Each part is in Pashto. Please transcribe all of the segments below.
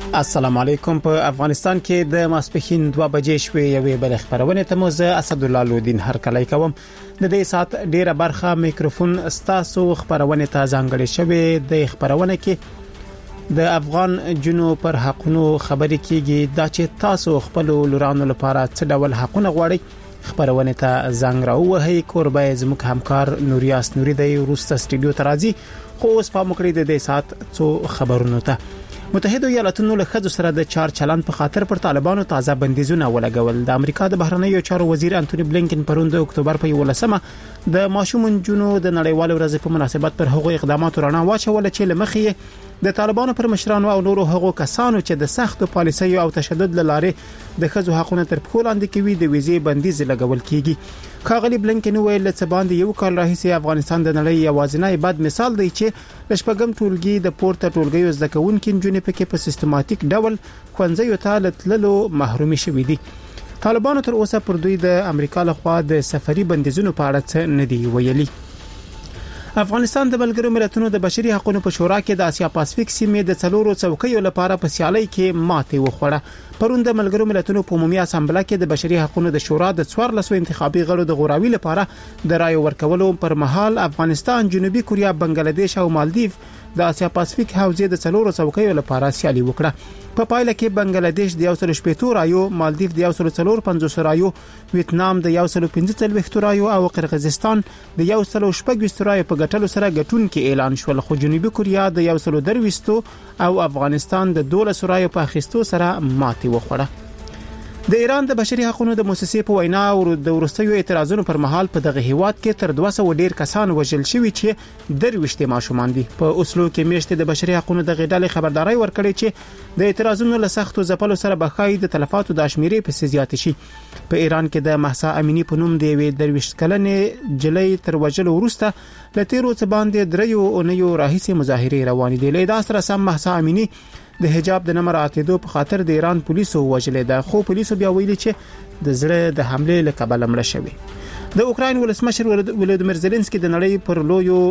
السلام علیکم. په افغانستان کې د ماسپښین 2 بجې شوې یوې بل خبرونه ته موزه اسد الله لودین هر کله کوم د دې سات ډیره برخه میکروفون استاسو خبرونه ته ځانګړې شوې. د خبرونه کې د افغان جنو پر حقونو خبرې کیږي دا چې تاسو خپل لورانو لپاره څه ډول حقونه غواړئ. خبرونه ته زنګ راوهي کوربه زموږ همکار نوریاس نوري د روستا سټډیو ته راځي. خو اوس په مکړې د دې سات څو خبرونه ته متحده ایالاتونو له خځو سره د چار چلن په خاطر پر طالبانو تازه بندیزونه ولګول. د امریکا د بهرنیو چارو وزیر انټونی بلینکن پروند د اکتوبر په 11مه د ماشومون جنو د نړیوال ورځ په مناسبت پر هغو اقداماتو رڼا واچول چې لمخې د طالبانو پر مشرانو او نورو هغو کسانو چې د سختو پالیسیو او تشدد لاره د خځو حقوقو تر پښو لاندې کوي د ویزې بندیز لګول کیږي. کاغلی بلینکن ویل چې باندې یو کال راهیسې افغانستان د نړۍ یوازینی بد مثال دی چې لشپګم ټولګي د پورته ټولګي زده کوونکو جنې پکې په سیستماتیک ډول خوندزیو ته تللو محرومي شوې دي. طالبانو تر اوسه پر دوی د امریکا لخوا د سفري بندیزونو په اړه څه نه دی ویلي. افغانستان د ملګرو ملتونو د بشري حقوقو په شورا کې د اسیا پاسفیک سیمې د څلورو څوکیو لپاره په سیالۍ کې ماتې وخوړه. پروند د ملګرو ملتونو په عمومي اسامبله کې د بشري حقوقو د شورا د 14 انتخابي غړو د غوراوي لپاره د رائے ورکولو پر مهال افغانستان، جنوبي کوریا، بنگلاديش او مالدیف د اسیا پاسفیک حوزې د څلورو څوکیو لپاره سیالي وکړه. په پایله کې بنگلاديش د 114 رایو، مالدیف د 145 رایو، ویتنام د 145 رایو او قرغیزستان د 116 رایو په ګټلو سره ګټونکي اعلان شول. خو جنوبي کوریا د 123 او افغانستان د 12 رایو په اخیستو سره ماتې وخوړه. د ایران د بشري حقوقو د مؤسسې په وینا او د ورستیو اعتراضونو پر مهال په دغه هیواد کې تر 200 ډیر کسان وژل شوي چې درويشته ماشومان دي. په اوسلو کې میشته د بشري حقوقو د غډالې خبرداري ورکړي چې د اعتراضونو له سختو ځپلو سره بخای د تلفاتو د شمیرې په زیات شي. په ایران کې د مهسا امینی په نوم دی وی درويشت کلنې جلې تر وژلو وروسته لتیرو څه باندې دریو اونیو راهیسې مظاهره روانې دي. له داسره سم مهسا امینی د حجاب د نمبر اتیدو په خاطر د ایران پولیسو وژلې ده. خو پولیسو بیا ویلي چې د زړه د حمله له کبله مړه شوی. د اوکراین ولسمشر ولودیمیر زيلنسکي د نړۍ پر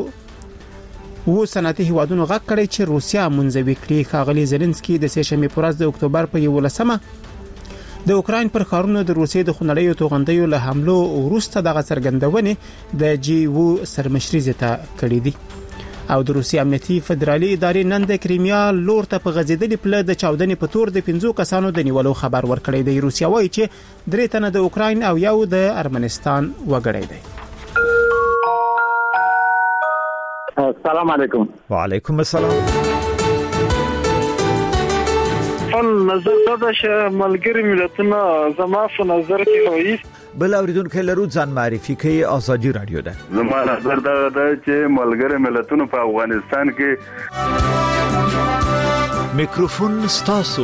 لویو صنعتي هیوادونو غږ کړی چې روسیا منځوي کړي. خاغلی زيلنسکي د سهشنبه پر ورځ د اکتوبر په 11مه د اوکراین پر خارونو د روسیې د خنړیو توغندیو له حملو وروسته دغه څرګندونه د جی وو سرمشري زته کړې دي. او د روسي امنیتي فدرالي ادارې نن د کریمیا لور ته په غځېدلې پله د چاودنې په تور د 15 کسانو د نیولو خبر ورکړی دی. روسیا وایي چې 3 تنه د اوکراین او یو د ارمنستان وګړي دي. السلام علیکم. وعلیکم السلام. نظر دا چې ملګری ملتونه زما په نظر کې وایي بل اوریدونکو لرو ځان معرفي کوي. ازادي رادیو ده. زما نظر دا چې ملګری ملتونه په افغانستان کې میکروفون ستاسو.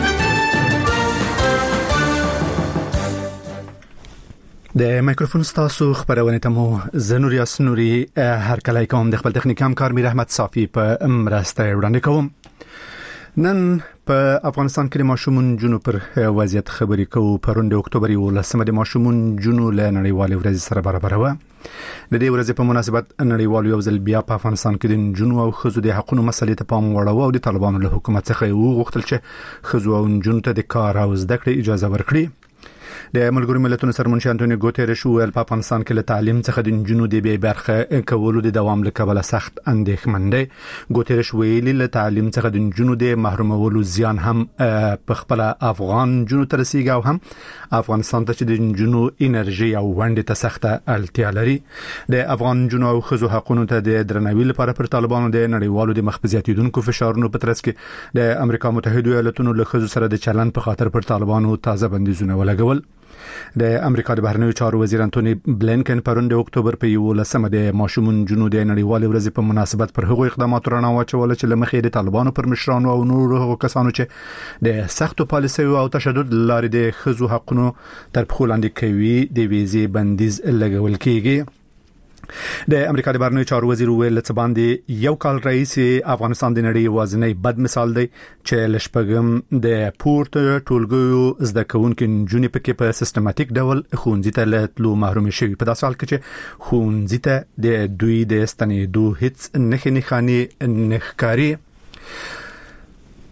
د میکروفون ستاسو خبرونه ته مو زنور یاسنوري هر کله کوم د خپل تخنیک همکار میر احمد صافي په مرسته وړاندې کوم. نن په افغانستان کې د ماشومون جنو پر وضعیت خبرې کوو. پروند اکتوبر 11مه د ماشومون جنو له نړیوال ورځ سره برابر و. د دې ورځې په مناسبت نړیوال یو ځل بیا په افغانستان کې د جنو او خزو د حقوقو مسلې ته پام وړاوه او د طالبانو له حکومت څخه وغوښتل چې خزو او جنو ته د کار او زده کړې اجازه ورکړي. د ملګرو ملتونو سرمنشي انټونی ګوتيريش ویل په افغانستان کې له تعلیم څخه د جنو د بي برخه کولو د دوام لکبله سخت اندېښمن دی. ګوتيريش ویل له تعلیم څخه د جنو د محرومولو زیان هم په خپل افغان جنو تر رسیدي او هم افغانستان ته د جنو انرژي او وند ته سخته اړتیا لري. د افغان جنو او خزو حقوقو ته د درناوي لپاره پر طالبانو د نړیوالو د مخبزياتیدونکو فشارونو په ترڅ کې د امریکا متحده ایالاتونو له خزو سره د چلن په خاطر پر طالبانو تازه بندیزونه ولګول. د امریکا د بهرنیو چارو وزیر انټونی بلینکن پروند اکتوبر په 11مه د ماشومون جنو د نړیوال ورځ په مناسبت پر هغو اقداماتو رڼا واچول چې لمخې د طالبانو پر مشرانو او نورو کسانو چې د سختو پالیسیو او تشدد لارې د خزو حقوقو تر پښو لاندې کوي د ویزې بندیز لګول کیږي. د امریکا د بهرنیو چارو وزیر ویل چې باندې یو کال رئیس افغانستان د نړۍ وازنۍ بد مثال دی چې لشپګم د پورته ټولګیو زده کوونکو جونې پکې په سیستماتیک ډول خوندې ته لتلو محروم شوي. په داسې حال کې چې خوندې ته د دوی د ستنېدو هیڅ نښې نښانې نښکاري.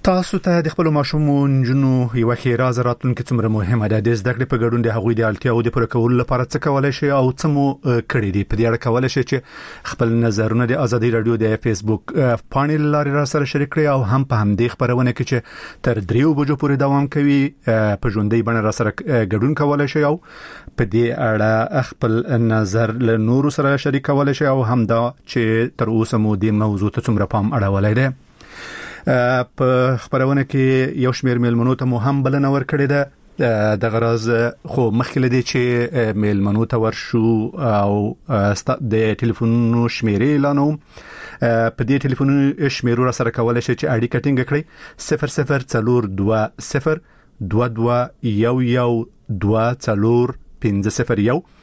تاسو ته د خپل ماشومون جنو یو خیره زراتونکو څومره مهمه ده د زده کړې په ګډون د هغوی د اړتیاو د پوره کولو لپاره څه کولای شي او څه مو کړی دي. په دې اړه کولای شي چې خپل نظرونه د ازادي رادیو د فیسبوک پاڼې لارې را سره شریک کړئ او هم په همدې خبرونه کې چې تر 3 بجو پورې دوام کوي په ژوندۍ بڼه را سره ګډون کولای شي او په دې اړه خپل نظر له نورو سره شریک کولای شي او هم دا چې تر اوسه مو د موضوع ته څومره پام اړولای دی. په خبرونه کې یو شمېر میلمنو ته مو هم بلنه ورکړې ده د غرض خو مخکې لدی چې میلمنو ته ورشو او د ټلیفونونو شمیرې اعلانو په دې ټلیفونونو شمیرو را سره کولای شي چې اړیکه ټینګ کړئ 00202211 240 501